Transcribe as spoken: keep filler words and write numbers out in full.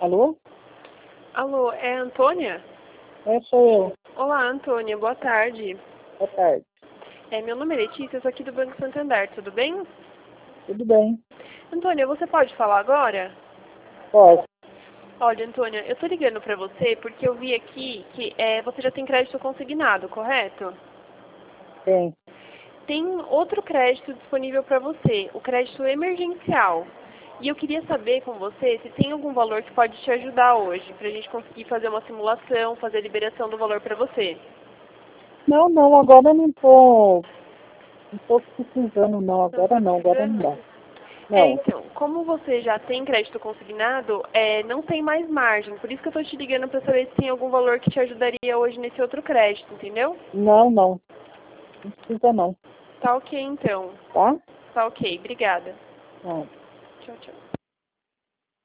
Alô? Alô, é a Antônia? É, sou eu. Olá, Antônia, boa tarde. Boa tarde. É, meu nome é Letícia, eu sou aqui do Banco Santander, tudo bem? Tudo bem? Antônia, você pode falar agora? Posso? Olha, Antônia, eu tô ligando pra você porque eu vi aqui que é, você já tem crédito consignado, correto? Tem. Tem outro crédito disponível para você, o crédito emergencial. E eu queria saber com você se tem algum valor que pode te ajudar hoje, para a gente conseguir fazer uma simulação, fazer a liberação do valor para você. Não, não, agora eu não tô, não tô precisando, não. Não Agora está não, agora não precisando? dá. É, Não. então, como você já tem crédito consignado, é, não tem mais margem. Por isso que eu estou te ligando para saber se tem algum valor que te ajudaria hoje nesse outro crédito, entendeu? Não, não. Não precisa não. Tá ok, então. Tá? Tá ok, obrigada. Não. Tchau, tchau.